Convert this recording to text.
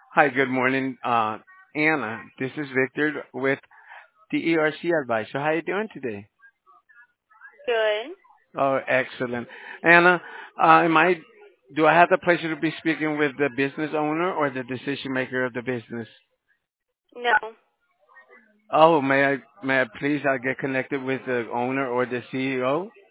Hi, good morning, Anna. This is Victor with the ERC Advisor. How are you doing today? Good. Oh, excellent. Anna, do I have the pleasure to be speaking with the business owner or the decision maker of the business? No. Oh, may I please get connected with the owner or the CEO?